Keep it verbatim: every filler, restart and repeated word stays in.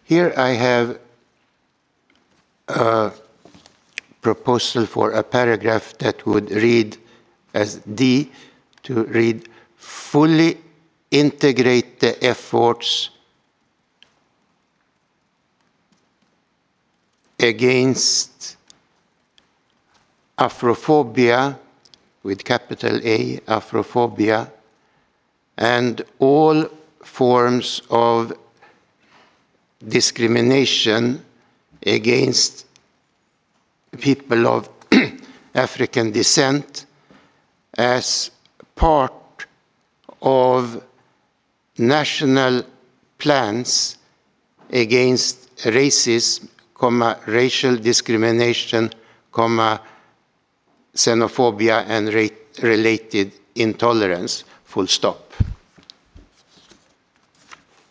Here I have a proposal for a paragraph that would read as D, to read, fully integrate the efforts against Afrophobia, with capital A, Afrophobia, and all forms of discrimination against people of African descent as part of national plans against racism, comma, racial discrimination, comma, xenophobia and related intolerance, full stop.